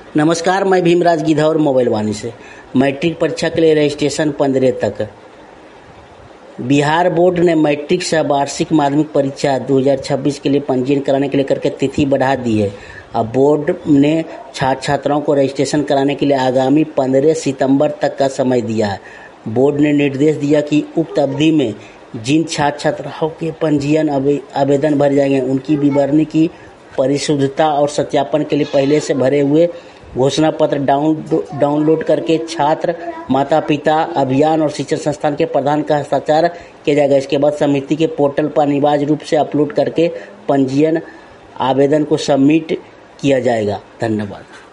नमस्कार, मैं भीमराज गिधौर मोबाइल वाणी से। मैट्रिक परीक्षा के लिए रजिस्ट्रेशन 15 तक। बिहार बोर्ड ने मैट्रिक सह वार्षिक माध्यमिक परीक्षा 2026 के लिए पंजीयन कराने के लिए करके तिथि बढ़ा दी है। अब बोर्ड ने छात्र छात्राओं को रजिस्ट्रेशन कराने के लिए आगामी 15 सितंबर तक का समय दिया है। बोर्ड ने निर्देश दिया कि उक्त अवधि में जिन छात्र छात्राओं के पंजीयन आवेदन भरे जाएंगे उनकी विवरणी की परिशुद्धता और सत्यापन के लिए पहले से भरे हुए घोषणा पत्र डाउनलोड करके छात्र, माता पिता, अभियान और शिक्षण संस्थान के प्रधान का हस्ताक्षर किया जाएगा। इसके बाद समिति के पोर्टल पर अनिवार्य रूप से अपलोड करके पंजीयन आवेदन को सबमिट किया जाएगा। धन्यवाद।